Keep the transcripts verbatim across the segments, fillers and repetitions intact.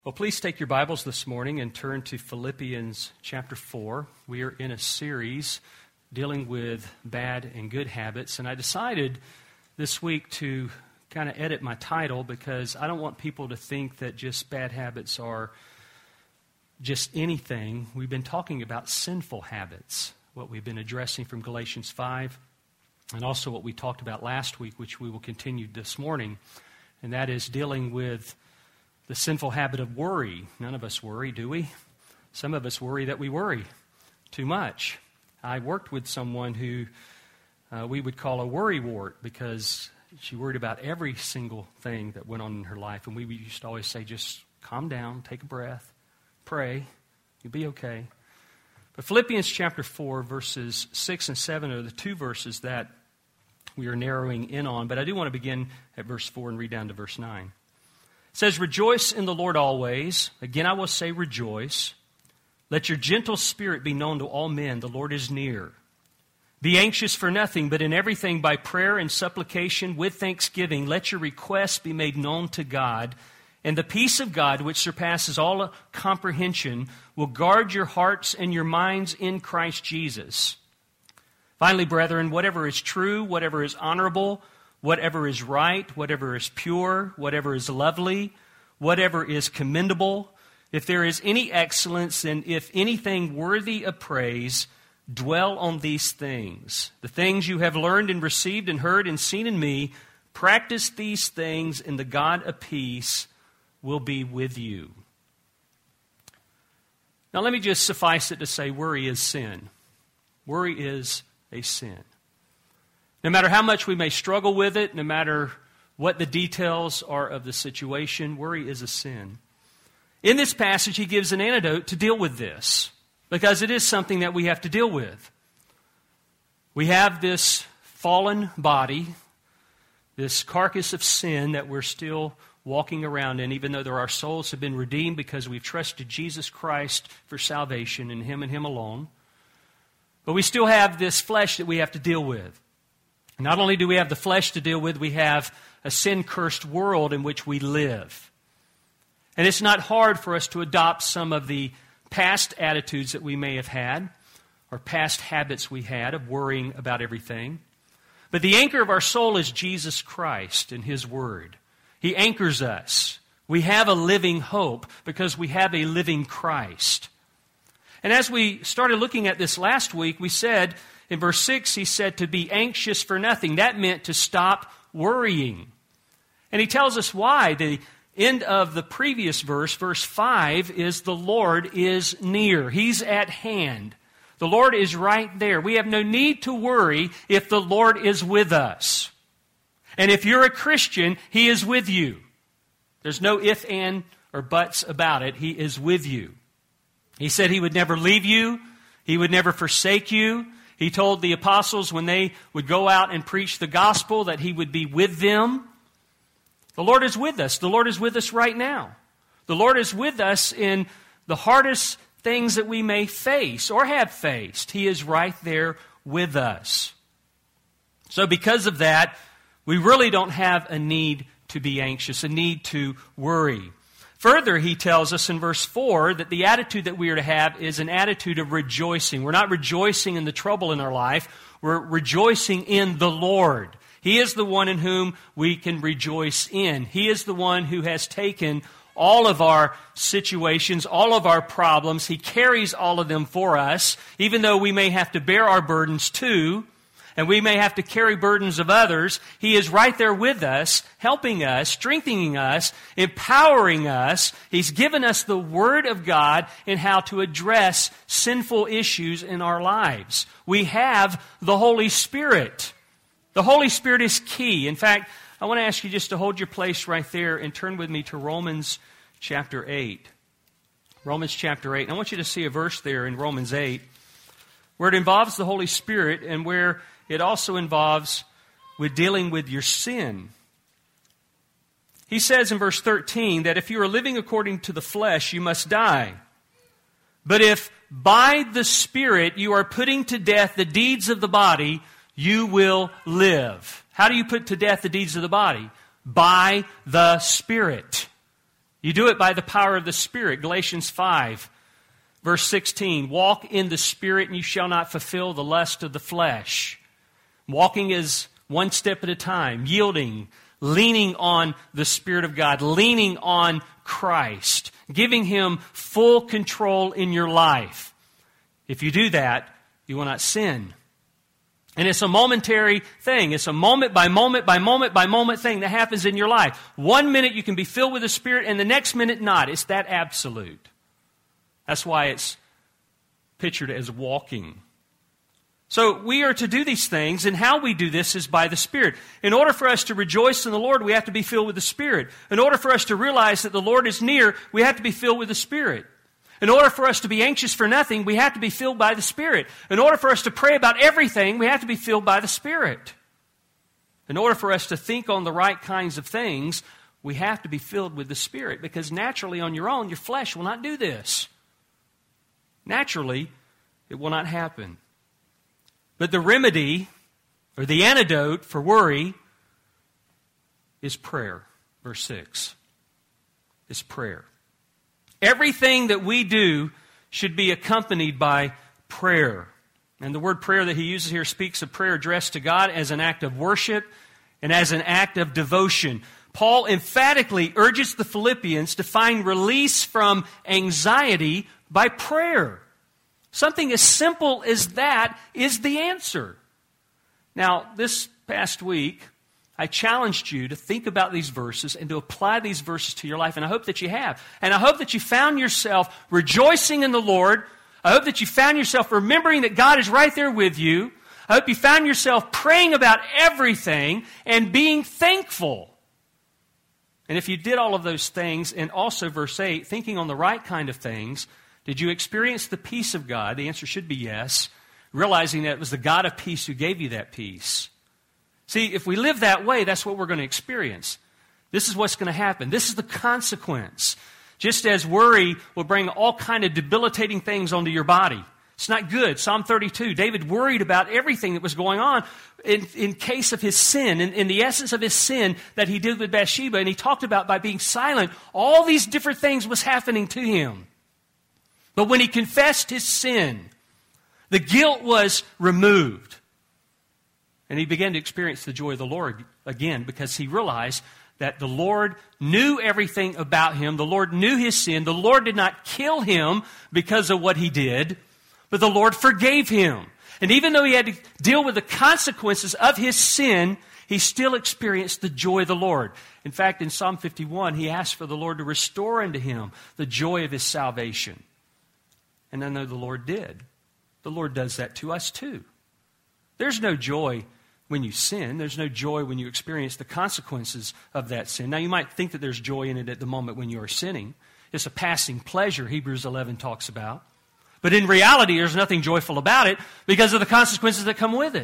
Well, please take your Bibles this morning and turn to Philippians chapter four. We are in a series dealing with bad and good habits, and I decided this week to kind of edit my title because I don't want people to think that just bad habits are just anything. We've been talking about sinful habits, what we've been addressing from Galatians five, and also what we talked about last week, which we will continue this morning, and that is dealing with the sinful habit of worry. None of us worry, do we? Some of us worry that we worry too much. I worked with someone who uh, we would call a worrywart because she worried about every single thing that went on in her life. And we used to always say, just calm down, take a breath, pray, you'll be okay. But Philippians chapter four, verses six and seven are the two verses that we are narrowing in on. But I do want to begin at verse four and read down to verse nine. It says, "Rejoice in the Lord always. Again, I will say rejoice. Let your gentle spirit be known to all men. The Lord is near. Be anxious for nothing, but in everything by prayer and supplication with thanksgiving, let your requests be made known to God. And the peace of God, which surpasses all comprehension, will guard your hearts and your minds in Christ Jesus. Finally, brethren, whatever is true, whatever is honorable, whatever is right, whatever is pure, whatever is lovely, whatever is commendable, if there is any excellence and if anything worthy of praise, dwell on these things. The things you have learned and received and heard and seen in me, practice these things, and the God of peace will be with you." Now let me just suffice it to say worry is sin. Worry is a sin. No matter how much we may struggle with it, no matter what the details are of the situation, worry is a sin. In this passage, he gives an antidote to deal with this, because it is something that we have to deal with. We have this fallen body, this carcass of sin that we're still walking around in, even though our souls have been redeemed because we've trusted Jesus Christ for salvation and Him and Him alone. But we still have this flesh that we have to deal with. Not only do we have the flesh to deal with, we have a sin-cursed world in which we live. And it's not hard for us to adopt some of the past attitudes that we may have had, or past habits we had of worrying about everything. But the anchor of our soul is Jesus Christ and His Word. He anchors us. We have a living hope because we have a living Christ. And as we started looking at this last week, we said, in verse six, he said to be anxious for nothing. That meant to stop worrying. And he tells us why. The end of the previous verse, verse five, is the Lord is near. He's at hand. The Lord is right there. We have no need to worry if the Lord is with us. And if you're a Christian, He is with you. There's no if, and, or buts about it. He is with you. He said He would never leave you. He would never forsake you. He told the apostles when they would go out and preach the gospel that He would be with them. The Lord is with us. The Lord is with us right now. The Lord is with us in the hardest things that we may face or have faced. He is right there with us. So because of that, we really don't have a need to be anxious, a need to worry. Further, he tells us in verse four that the attitude that we are to have is an attitude of rejoicing. We're not rejoicing in the trouble in our life. We're rejoicing in the Lord. He is the one in whom we can rejoice in. He is the one who has taken all of our situations, all of our problems. He carries all of them for us, even though we may have to bear our burdens too. And we may have to carry burdens of others. He is right there with us, helping us, strengthening us, empowering us. He's given us the Word of God in how to address sinful issues in our lives. We have the Holy Spirit. The Holy Spirit is key. In fact, I want to ask you just to hold your place right there and turn with me to Romans chapter eight. Romans chapter eight. I want you to see a verse there in Romans eight where it involves the Holy Spirit and where it also involves with dealing with your sin. He says in verse thirteen that if you are living according to the flesh, you must die. But if by the Spirit you are putting to death the deeds of the body, you will live. How do you put to death the deeds of the body? By the Spirit. You do it by the power of the Spirit. Galatians five, verse sixteen. Walk in the Spirit and you shall not fulfill the lust of the flesh. Walking is one step at a time, yielding, leaning on the Spirit of God, leaning on Christ, giving Him full control in your life. If you do that, you will not sin. And it's a momentary thing. It's a moment by moment by moment by moment thing that happens in your life. One minute you can be filled with the Spirit and the next minute not. It's that absolute. That's why it's pictured as walking. So we are to do these things, and how we do this is by the Spirit. In order for us to rejoice in the Lord, we have to be filled with the Spirit. In order for us to realize that the Lord is near, we have to be filled with the Spirit. In order for us to be anxious for nothing, we have to be filled by the Spirit. In order for us to pray about everything, we have to be filled by the Spirit. In order for us to think on the right kinds of things, we have to be filled with the Spirit, because naturally on your own, your flesh will not do this. Naturally, it will not happen. But the remedy, or the antidote for worry, is prayer. Verse six. Is prayer. Everything that we do should be accompanied by prayer. And the word prayer that he uses here speaks of prayer addressed to God as an act of worship and as an act of devotion. Paul emphatically urges the Philippians to find release from anxiety by prayer. Something as simple as that is the answer. Now, this past week, I challenged you to think about these verses and to apply these verses to your life, and I hope that you have. And I hope that you found yourself rejoicing in the Lord. I hope that you found yourself remembering that God is right there with you. I hope you found yourself praying about everything and being thankful. And if you did all of those things, and also verse eight, thinking on the right kind of things, did you experience the peace of God? The answer should be yes, realizing that it was the God of peace who gave you that peace. See, if we live that way, that's what we're going to experience. This is what's going to happen. This is the consequence. Just as worry will bring all kind of debilitating things onto your body. It's not good. Psalm thirty-two, David worried about everything that was going on in, in case of his sin, in, in the essence of his sin that he did with Bathsheba. And he talked about by being silent, all these different things was happening to him. But when he confessed his sin, the guilt was removed. And he began to experience the joy of the Lord again, because he realized that the Lord knew everything about him. The Lord knew his sin. The Lord did not kill him because of what he did, but the Lord forgave him. And even though he had to deal with the consequences of his sin, he still experienced the joy of the Lord. In fact, in Psalm fifty-one, he asked for the Lord to restore unto him the joy of his salvation. And I know the Lord did. The Lord does that to us too. There's no joy when you sin. There's no joy when you experience the consequences of that sin. Now, you might think that there's joy in it at the moment when you are sinning. It's a passing pleasure, Hebrews eleven talks about. But in reality, there's nothing joyful about it because of the consequences that come with it.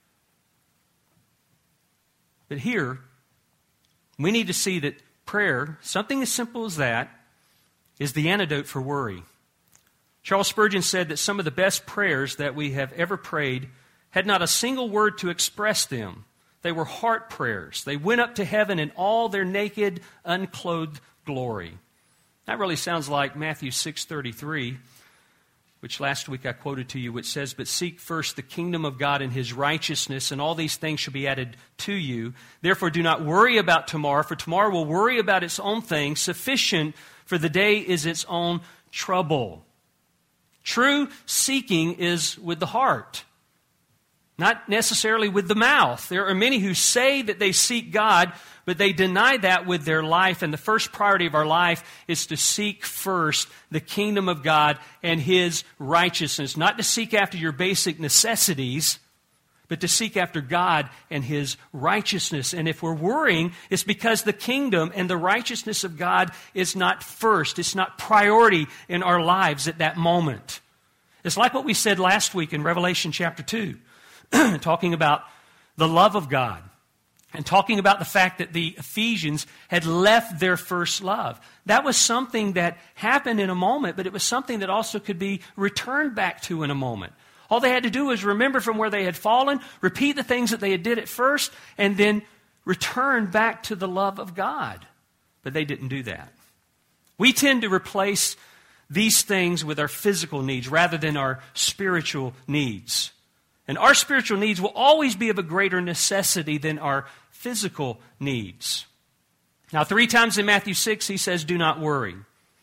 But here, we need to see that prayer, something as simple as that, is the antidote for worry. Charles Spurgeon said that some of the best prayers that we have ever prayed had not a single word to express them. They were heart prayers. They went up to heaven in all their naked, unclothed glory. That really sounds like Matthew six thirty-three, which last week I quoted to you, which says, "But seek first the kingdom of God and His righteousness, and all these things shall be added to you. Therefore do not worry about tomorrow, for tomorrow will worry about its own things. Sufficient for the day is its own trouble." True seeking is with the heart, not necessarily with the mouth. There are many who say that they seek God, but they deny that with their life. And the first priority of our life is to seek first the kingdom of God and His righteousness. Not to seek after your basic necessities, but to seek after God and His righteousness. And if we're worrying, it's because the kingdom and the righteousness of God is not first. It's not priority in our lives at that moment. It's like what we said last week in Revelation chapter two, talking about the love of God and talking about the fact that the Ephesians had left their first love. That was something that happened in a moment, but it was something that also could be returned back to in a moment. All they had to do was remember from where they had fallen, repeat the things that they had did at first, and then return back to the love of God. But they didn't do that. We tend to replace these things with our physical needs rather than our spiritual needs. And our spiritual needs will always be of a greater necessity than our physical needs. Now, three times in Matthew six, he says, do not worry.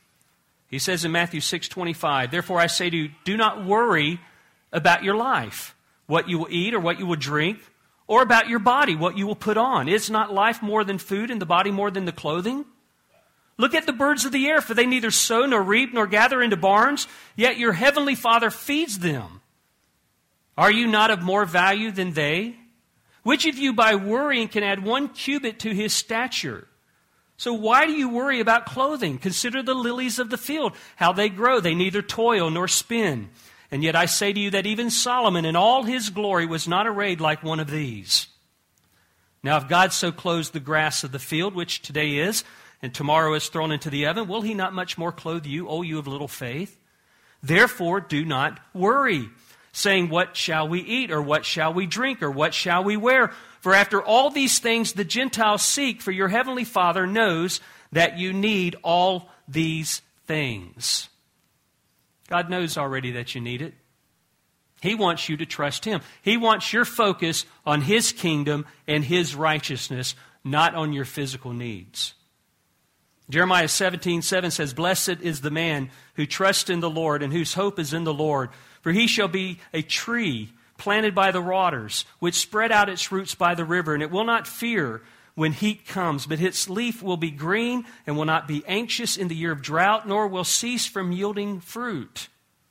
He says in Matthew six twenty-five, therefore I say to you, do not worry about your life, what you will eat or what you will drink, or about your body, what you will put on. Is not life more than food and the body more than the clothing? Look at the birds of the air, for they neither sow nor reap nor gather into barns, yet your heavenly Father feeds them. Are you not of more value than they? Which of you by worrying can add one cubit to his stature? So why do you worry about clothing? Consider the lilies of the field, how they grow. They neither toil nor spin. And yet I say to you that even Solomon in all his glory was not arrayed like one of these. Now if God so clothes the grass of the field, which today is, and tomorrow is thrown into the oven, will he not much more clothe you, O you of little faith? Therefore do not worry, saying, what shall we eat, or what shall we drink, or what shall we wear? For after all these things the Gentiles seek, for your heavenly Father knows that you need all these things. God knows already that you need it. He wants you to trust Him. He wants your focus on His kingdom and His righteousness, not on your physical needs. Jeremiah seventeen seven says, blessed is the man who trusts in the Lord and whose hope is in the Lord. For he shall be a tree planted by the waters, which spread out its roots by the river, and it will not fear when heat comes, but its leaf will be green and will not be anxious in the year of drought, nor will cease from yielding fruit.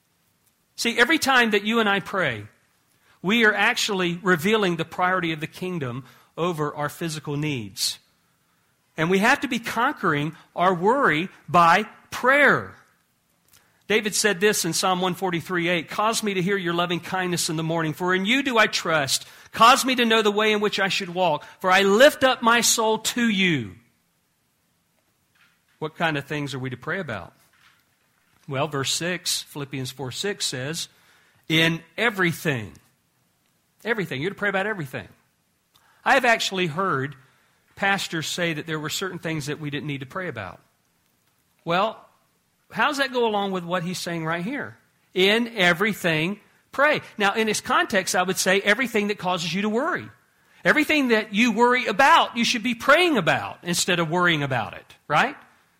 See, every time that you and I pray, we are actually revealing the priority of the kingdom over our physical needs. And we have to be conquering our worry by prayer. David said this in Psalm one forty-three eight, cause me to hear your loving kindness in the morning, for in you do I trust. Cause me to know the way in which I should walk, for I lift up my soul to you. What kind of things are we to pray about? Well, verse six, Philippians four six says, in everything. Everything. You're to pray about everything. I have actually heard pastors say that there were certain things that we didn't need to pray about. Well, how does that go along with what he's saying right here? In everything, pray. Now, in this context, I would say everything that causes you to worry. Everything that you worry about, you should be praying about instead of worrying about it, right?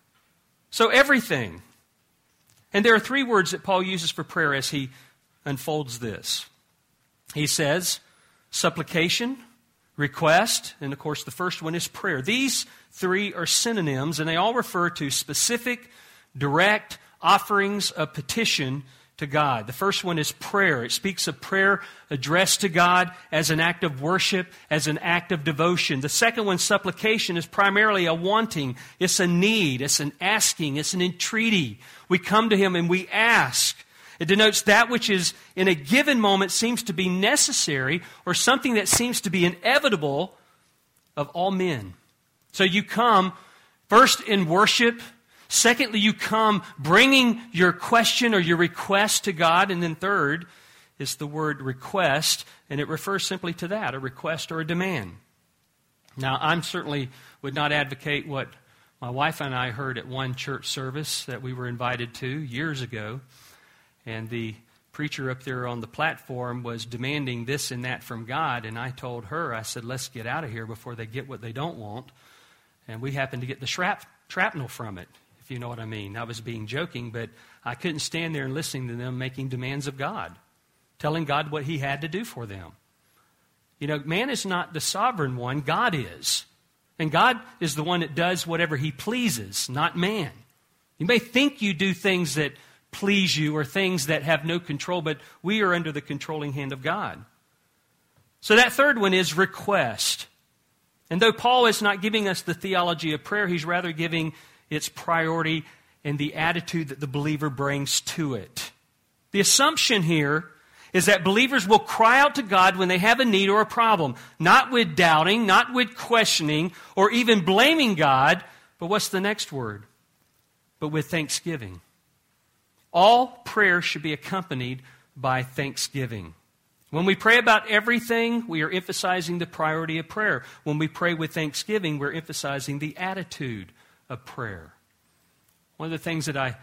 So everything. And there are three words that Paul uses for prayer as he unfolds this. He says, supplication, request, and of course the first one is prayer. These three are synonyms, and they all refer to specific direct offerings of petition to God. The first one is prayer. It speaks of prayer addressed to God as an act of worship, as an act of devotion. The second one, supplication, is primarily a wanting. It's a need. It's an asking. It's an entreaty. We come to Him and we ask. It denotes that which is in a given moment seems to be necessary or something that seems to be inevitable of all men. So you come first in worship. Secondly, you come bringing your question or your request to God. And then third is the word request, and it refers simply to that, a request or a demand. Now, I certainly would not advocate what my wife and I heard at one church service that we were invited to years ago. And the preacher up there on the platform was demanding this and that from God. And I told her, I said, let's get out of here before they get what they don't want. And we happened to get the shrap- shrapnel from it. You know what I mean. I was being joking, but I couldn't stand there and listening to them making demands of God, telling God what He had to do for them. You know, man is not the sovereign one. God is. And God is the one that does whatever He pleases, not man. You may think you do things that please you or things that have no control, but we are under the controlling hand of God. So that third one is request. And though Paul is not giving us the theology of prayer, he's rather giving its priority and the attitude that the believer brings to it. The assumption here is that believers will cry out to God when they have a need or a problem, not with doubting, not with questioning, or even blaming God, but what's the next word? But with thanksgiving. All prayer should be accompanied by thanksgiving. When we pray about everything, we are emphasizing the priority of prayer. When we pray with thanksgiving, we're emphasizing the attitude of prayer. One of the things that I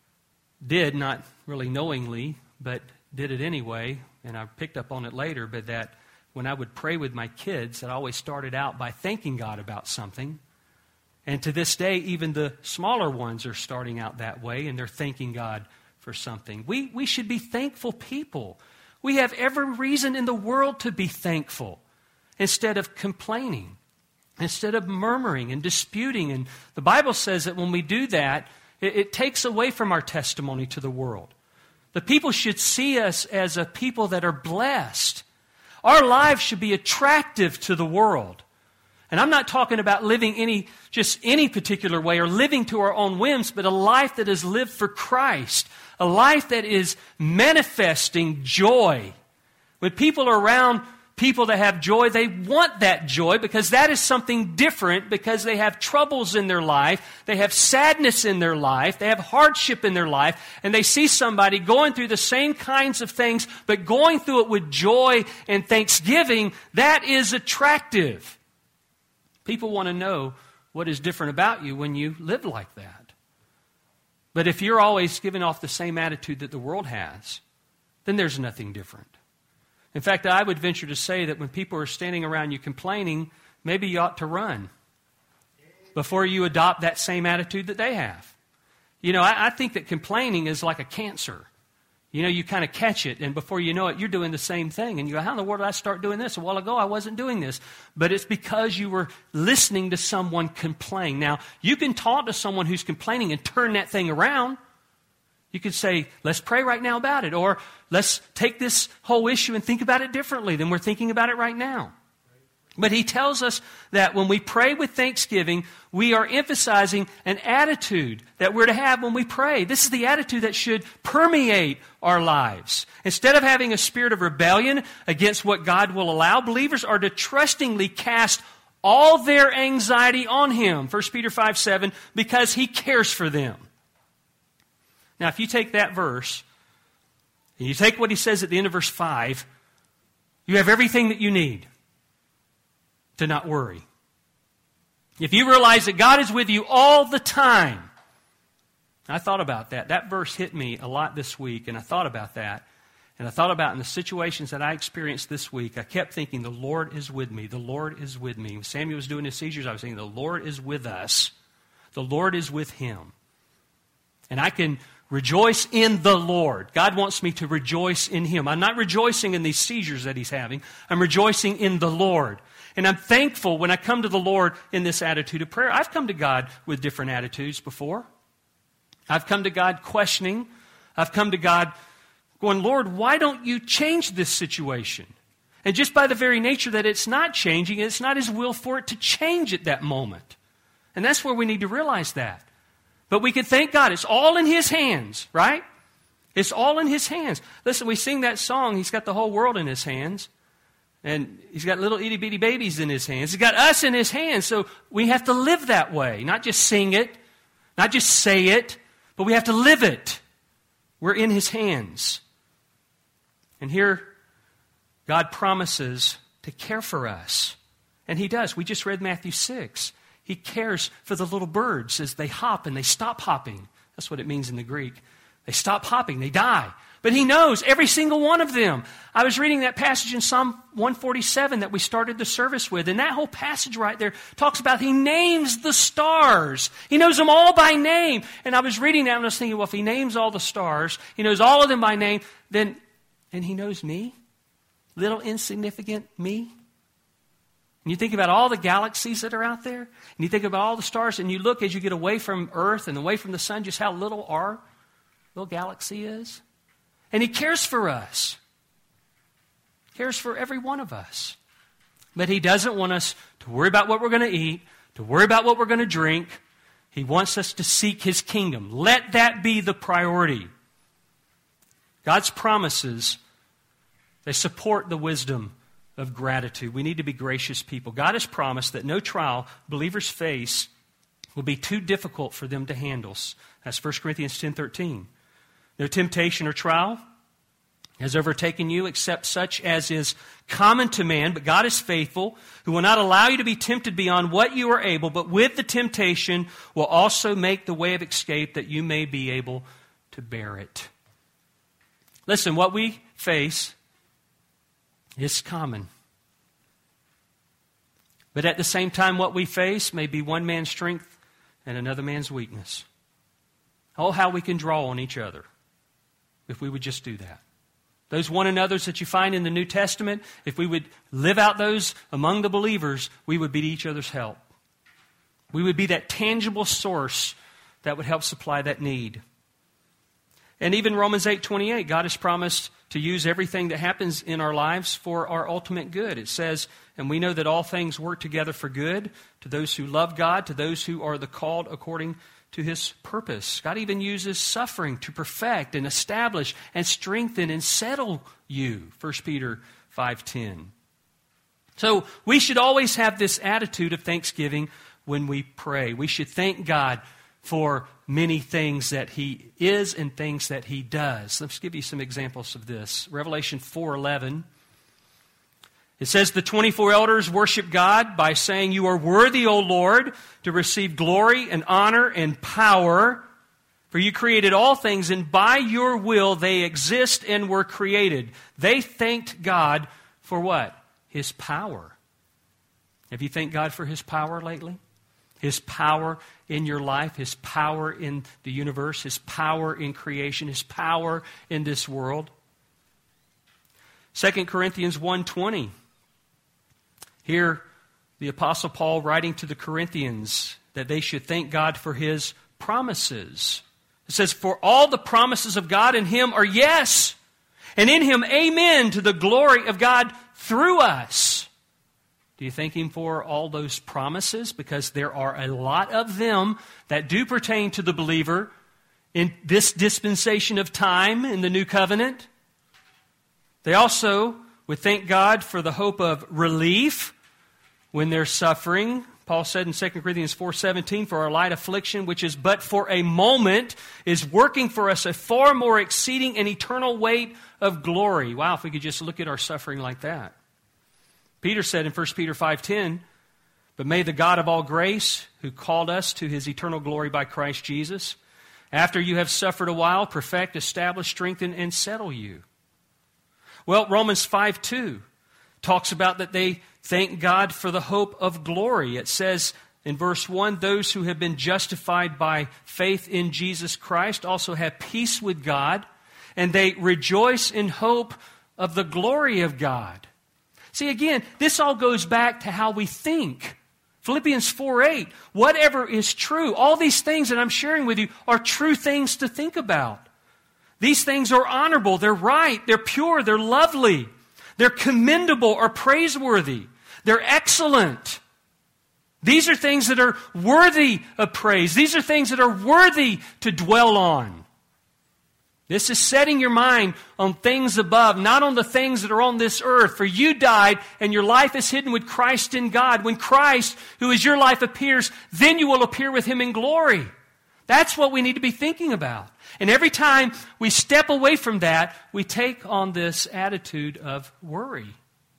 did, not really knowingly, but did it anyway, and I picked up on it later, but that when I would pray with my kids, I always started out by thanking God about something. And to this day, even the smaller ones are starting out that way, and they're thanking God for something. We, we should be thankful people. We have every reason in the world to be thankful instead of complaining, instead of murmuring and disputing. And the Bible says that when we do that, it, it takes away from our testimony to the world. The people should see us as a people that are blessed. Our lives should be attractive to the world. And I'm not talking about living any, just any particular way or living to our own whims, but a life that is lived for Christ. A life that is manifesting joy. When people are around people that have joy, they want that joy because that is something different, because they have troubles in their life, they have sadness in their life, they have hardship in their life, and they see somebody going through the same kinds of things, but going through it with joy and thanksgiving. That is attractive. People want to know what is different about you when you live like that. But if you're always giving off the same attitude that the world has, then there's nothing different. In fact, I would venture to say that when people are standing around you complaining, maybe you ought to run before you adopt that same attitude that they have. You know, I, I think that complaining is like a cancer. You know, you kind of catch it, and before you know it, you're doing the same thing. And you go, how in the world did I start doing this? A while ago, I wasn't doing this. But it's because you were listening to someone complain. Now, you can talk to someone who's complaining and turn that thing around. You could say, let's pray right now about it. Or let's take this whole issue and think about it differently than we're thinking about it right now. But he tells us that when we pray with thanksgiving, we are emphasizing an attitude that we're to have when we pray. This is the attitude that should permeate our lives. Instead of having a spirit of rebellion against what God will allow, believers are to trustingly cast all their anxiety on Him, First Peter five seven, because He cares for them. Now, if you take that verse, and you take what he says at the end of verse five, you have everything that you need to not worry. If you realize that God is with you all the time. I thought about that. That verse hit me a lot this week, and I thought about that. And I thought about in the situations that I experienced this week, I kept thinking, the Lord is with me. The Lord is with me. When Samuel was doing his seizures, I was thinking, the Lord is with us. The Lord is with him. And I can rejoice in the Lord. God wants me to rejoice in Him. I'm not rejoicing in these seizures that he's having. I'm rejoicing in the Lord. And I'm thankful when I come to the Lord in this attitude of prayer. I've come to God with different attitudes before. I've come to God questioning. I've come to God going, Lord, why don't you change this situation? And just by the very nature that it's not changing, it's not His will for it to change at that moment. And that's where we need to realize that. But we can thank God. It's all in His hands, right? It's all in His hands. Listen, we sing that song, He's got the whole world in His hands. And He's got little itty-bitty babies in His hands. He's got us in His hands. So we have to live that way. Not just sing it, not just say it, but we have to live it. We're in His hands. And here, God promises to care for us. And He does. We just read Matthew six. He cares for the little birds as they hop and they stop hopping. That's what it means in the Greek. They stop hopping, they die. But He knows every single one of them. I was reading that passage in Psalm one forty-seven that we started the service with, and that whole passage right there talks about He names the stars. He knows them all by name. And I was reading that and I was thinking, well, if He names all the stars, He knows all of them by name, then, and He knows me? Little insignificant me? And you think about all the galaxies that are out there, and you think about all the stars, and you look as you get away from Earth and away from the sun, just how little our little galaxy is. And He cares for us. Cares for every one of us. But He doesn't want us to worry about what we're going to eat, to worry about what we're going to drink. He wants us to seek His kingdom. Let that be the priority. God's promises, they support the wisdom of gratitude. We need to be gracious people. God has promised that no trial believers face will be too difficult for them to handle. That's First Corinthians ten thirteen. No temptation or trial has overtaken you, except such as is common to man. But God is faithful, who will not allow you to be tempted beyond what you are able, but with the temptation will also make the way of escape that you may be able to bear it. Listen, what we face is common. But at the same time, what we face may be one man's strength and another man's weakness. Oh, how we can draw on each other if we would just do that. Those one another's that you find in the New Testament, if we would live out those among the believers, we would be to each other's help. We would be that tangible source that would help supply that need. And even Romans eight twenty-eight, God has promised to use everything that happens in our lives for our ultimate good. It says, and we know that all things work together for good to those who love God, to those who are the called according to His purpose. God even uses suffering to perfect and establish and strengthen and settle you. First Peter five ten. So we should always have this attitude of thanksgiving when we pray. We should thank God for many things that He is and things that He does. Let's give you some examples of this. Revelation four eleven. It says, the twenty-four elders worship God by saying, you are worthy, O Lord, to receive glory and honor and power. For you created all things, and by your will they exist and were created. They thanked God for what? His power. Have you thanked God for His power lately? His power in your life, His power in the universe, His power in creation, His power in this world. Second Corinthians one twenty. Here, the Apostle Paul writing to the Corinthians that they should thank God for His promises. It says, for all the promises of God in Him are yes, and in Him amen to the glory of God through us. Do you thank Him for all those promises? Because there are a lot of them that do pertain to the believer in this dispensation of time in the new covenant. They also would thank God for the hope of relief when they're suffering. Paul said in Second Corinthians four seventeen, for our light affliction, which is but for a moment, is working for us a far more exceeding and eternal weight of glory. Wow, if we could just look at our suffering like that. Peter said in First Peter five ten, but may the God of all grace, who called us to His eternal glory by Christ Jesus, after you have suffered a while, perfect, establish, strengthen, and settle you. Well, Romans five two talks about that they thank God for the hope of glory. It says in verse one, those who have been justified by faith in Jesus Christ also have peace with God, and they rejoice in hope of the glory of God. See, again, this all goes back to how we think. Philippians four eight, whatever is true, all these things that I'm sharing with you are true things to think about. These things are honorable, they're right, they're pure, they're lovely, they're commendable or praiseworthy, they're excellent. These are things that are worthy of praise. These are things that are worthy to dwell on. This is setting your mind on things above, not on the things that are on this earth. For you died, and your life is hidden with Christ in God. When Christ, who is your life, appears, then you will appear with Him in glory. That's what we need to be thinking about. And every time we step away from that, we take on this attitude of worry.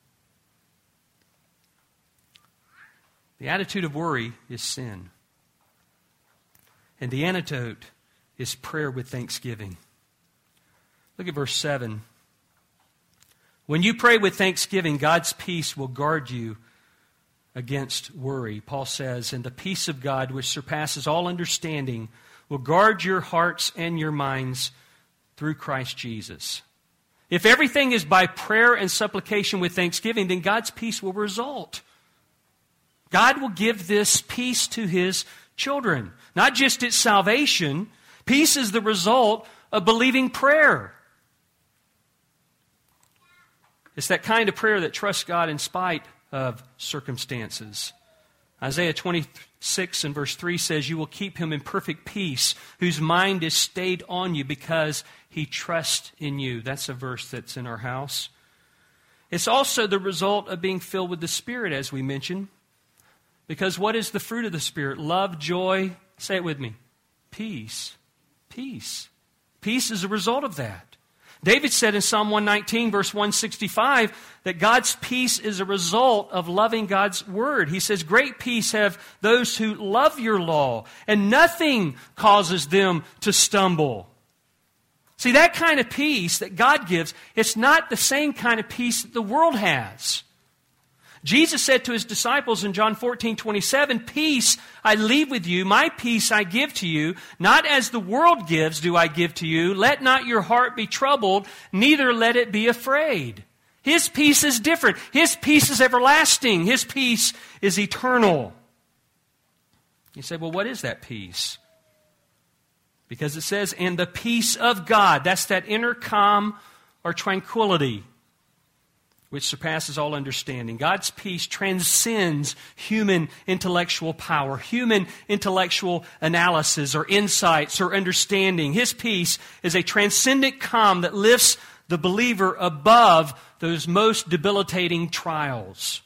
The attitude of worry is sin. And the antidote is prayer with thanksgiving. Look at verse seven. When you pray with thanksgiving, God's peace will guard you against worry. Paul says, and the peace of God, which surpasses all understanding, will guard your hearts and your minds through Christ Jesus. If everything is by prayer and supplication with thanksgiving, then God's peace will result. God will give this peace to His children. Not just its salvation. Peace is the result of believing prayer. It's that kind of prayer that trusts God in spite of circumstances. Isaiah twenty-six and verse three says, you will keep him in perfect peace, whose mind is stayed on you because he trusts in you. That's a verse that's in our house. It's also the result of being filled with the Spirit, as we mentioned. Because what is the fruit of the Spirit? Love, joy, say it with me, peace. Peace. Peace is a result of that. David said in Psalm one nineteen, verse one sixty-five, that God's peace is a result of loving God's word. He says, great peace have those who love your law, and nothing causes them to stumble. See, that kind of peace that God gives, it's not the same kind of peace that the world has. Jesus said to his disciples in John fourteen twenty-seven, peace I leave with you, my peace I give to you. Not as the world gives do I give to you. Let not your heart be troubled, neither let it be afraid. His peace is different. His peace is everlasting. His peace is eternal. You say, well, what is that peace? Because it says, and the peace of God. That's that inner calm or tranquility which surpasses all understanding. God's peace transcends human intellectual power, human intellectual analysis or insights or understanding. His peace is a transcendent calm that lifts the believer above those most debilitating trials.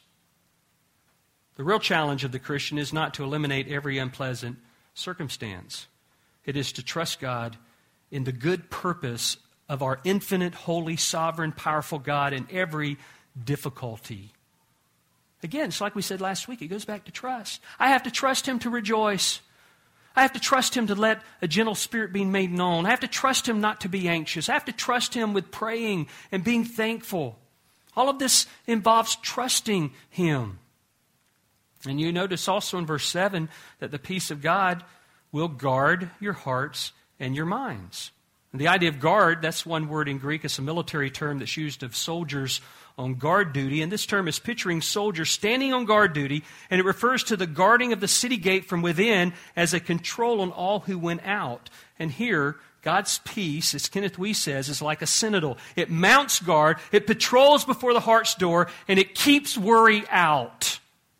The real challenge of the Christian is not to eliminate every unpleasant circumstance. It is to trust God in the good purpose of our infinite, holy, sovereign, powerful God in every difficulty. Again, it's like we said last week, it goes back to trust. I have to trust Him to rejoice. I have to trust Him to let a gentle spirit be made known. I have to trust Him not to be anxious. I have to trust Him with praying and being thankful. All of this involves trusting Him. And you notice also in verse seven that the peace of God will guard your hearts and your minds. And the idea of guard, that's one word in Greek. It's a military term that's used of soldiers on guard duty. And this term is picturing soldiers standing on guard duty, and it refers to the guarding of the city gate from within as a control on all who went out. And here, God's peace, as Kenneth Wuest says, is like a sentinel. It mounts guard, it patrols before the heart's door, and it keeps worry out.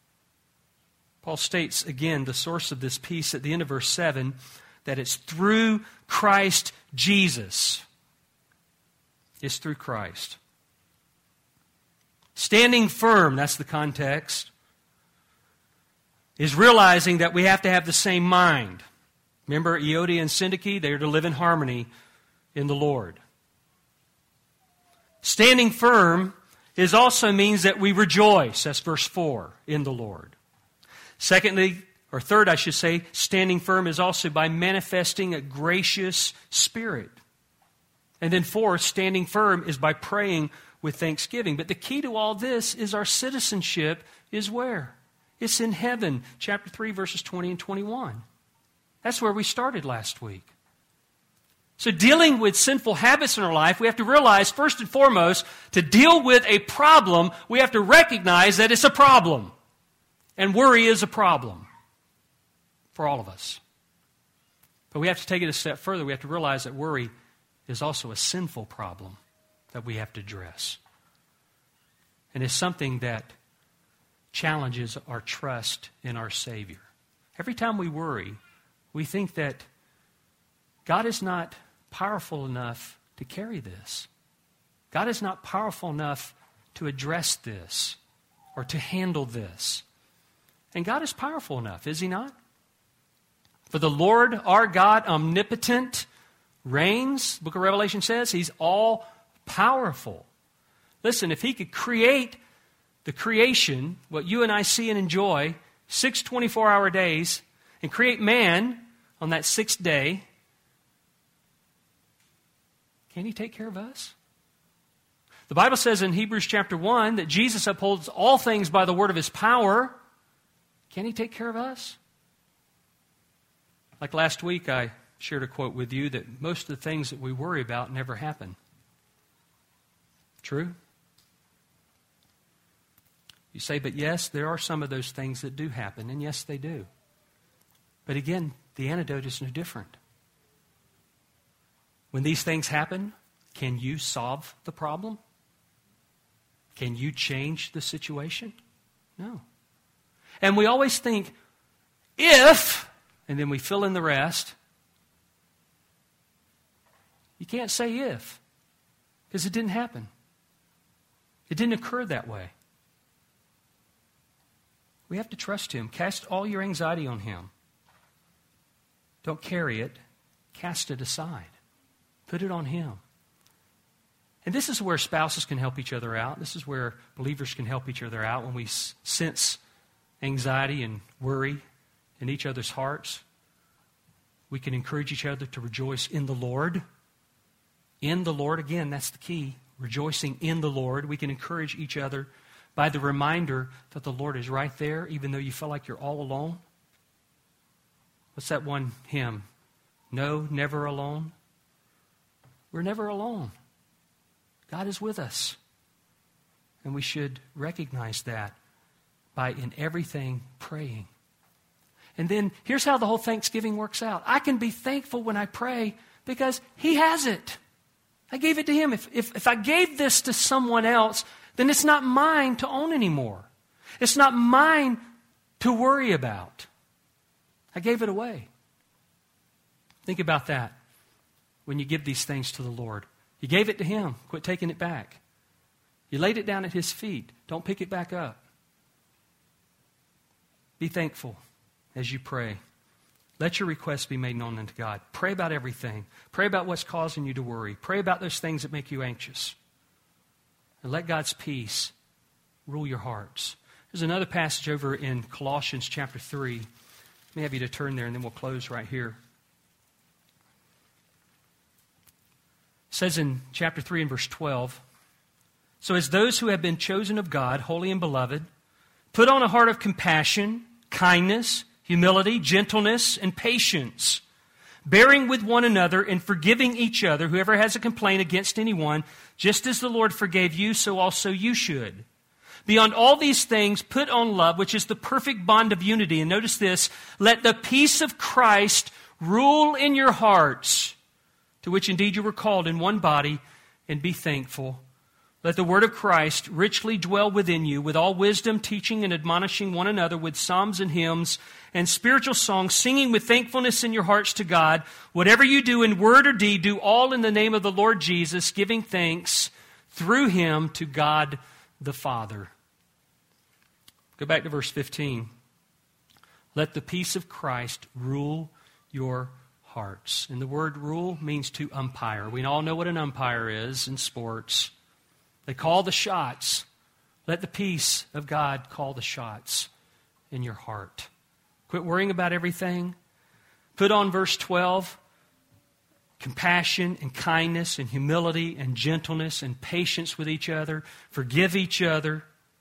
Paul states again the source of this peace at the end of verse seven, that it's through Christ Jesus. It's through Christ. Standing firm, that's the context, is realizing that we have to have the same mind. Remember Euodia and Syntyche? They are to live in harmony in the Lord. Standing firm is also means that we rejoice. That's verse four, in the Lord. Secondly, or third, I should say, standing firm is also by manifesting a gracious spirit. And then fourth, standing firm is by praying with thanksgiving. But the key to all this is our citizenship is where? It's in heaven. Chapter three, verses twenty and twenty-one. That's where we started last week. So dealing with sinful habits in our life, we have to realize, first and foremost, to deal with a problem, we have to recognize that it's a problem. And worry is a problem for all of us. But we have to take it a step further. We have to realize that worry is also a sinful problem that we have to address. And it's something that challenges our trust in our Savior. Every time we worry, we think that God is not powerful enough to carry this. God is not powerful enough to address this or to handle this. And God is powerful enough, is He not? For the Lord our God, omnipotent, reigns. The book of Revelation says He's all powerful. Listen, if He could create the creation, what you and I see and enjoy, six twenty-four hour days, and create man on that sixth day, can He take care of us? The Bible says in Hebrews chapter one that Jesus upholds all things by the word of His power. Can He take care of us? Like last week, I shared a quote with you that most of the things that we worry about never happen. True? You say, but yes, there are some of those things that do happen, and yes, they do. But again, the antidote is no different. When these things happen, can you solve the problem? Can you change the situation? No. And we always think, if, and then we fill in the rest. You can't say if, because it didn't happen. It didn't occur that way. We have to trust Him. Cast all your anxiety on Him. Don't carry it. Cast it aside. Put it on Him. And this is where spouses can help each other out. This is where believers can help each other out when we s- sense anxiety and worry in each other's hearts. We can encourage each other to rejoice in the Lord. In the Lord, again, that's the key. Rejoicing in the Lord. We can encourage each other by the reminder that the Lord is right there, even though you feel like you're all alone. What's that one hymn? No, never alone. We're never alone. God is with us. And we should recognize that by in everything praying. And then here's how the whole Thanksgiving works out. I can be thankful when I pray because He has it. I gave it to Him. If, if, if I gave this to someone else, then it's not mine to own anymore. It's not mine to worry about. I gave it away. Think about that when you give these things to the Lord. You gave it to Him. Quit taking it back. You laid it down at His feet. Don't pick it back up. Be thankful as you pray. Let your requests be made known unto God. Pray about everything. Pray about what's causing you to worry. Pray about those things that make you anxious. And let God's peace rule your hearts. There's another passage over in Colossians chapter three. Let me have you to turn there and then we'll close right here. It says in chapter three and verse twelve, so as those who have been chosen of God, holy and beloved, put on a heart of compassion, kindness, humility, gentleness, and patience, bearing with one another and forgiving each other, whoever has a complaint against anyone, just as the Lord forgave you, so also you should. Beyond all these things, put on love, which is the perfect bond of unity. And notice this, let the peace of Christ rule in your hearts, to which indeed you were called in one body, and be thankful. Let the word of Christ richly dwell within you, with all wisdom, teaching and admonishing one another with psalms and hymns and spiritual songs, singing with thankfulness in your hearts to God. Whatever you do in word or deed, do all in the name of the Lord Jesus, giving thanks through Him to God the Father. Go back to verse fifteen. Let the peace of Christ rule your hearts. And the word rule means to umpire. We all know what an umpire is in sports. They call the shots. Let the peace of God call the shots in your heart. Quit worrying about everything. Put on verse twelve, compassion and kindness and humility and gentleness and patience with each other. Forgive each other.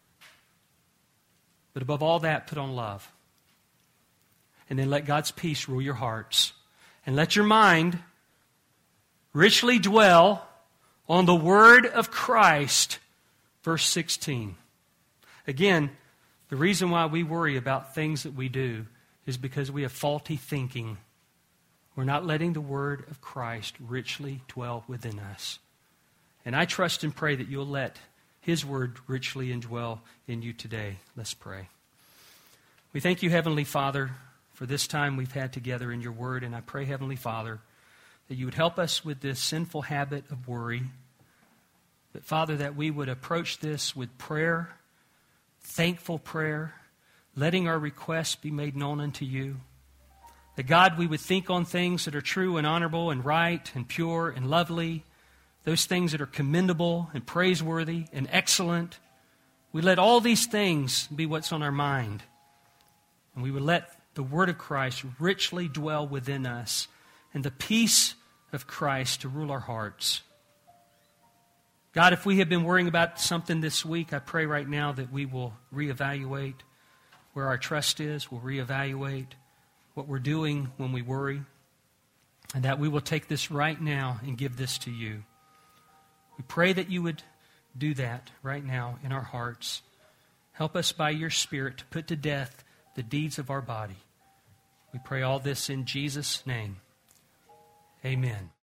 But above all that, put on love. And then let God's peace rule your hearts. And let your mind richly dwell on the word of Christ. Verse sixteen. Again, the reason why we worry about things that we do is because we have faulty thinking. We're not letting the word of Christ richly dwell within us. And I trust and pray that you'll let His word richly indwell in you today. Let's pray. We thank you, Heavenly Father, for this time we've had together in your word. And I pray, Heavenly Father, that you would help us with this sinful habit of worry. That, Father, that we would approach this with prayer, thankful prayer, letting our requests be made known unto you. That, God, we would think on things that are true and honorable and right and pure and lovely, those things that are commendable and praiseworthy and excellent. We let all these things be what's on our mind. And we would let the word of Christ richly dwell within us and the peace of Christ to rule our hearts. God, if we have been worrying about something this week, I pray right now that we will reevaluate where our trust is. We'll reevaluate what we're doing when we worry. And that we will take this right now and give this to you. We pray that you would do that right now in our hearts. Help us by your Spirit to put to death the deeds of our body. We pray all this in Jesus' name. Amen.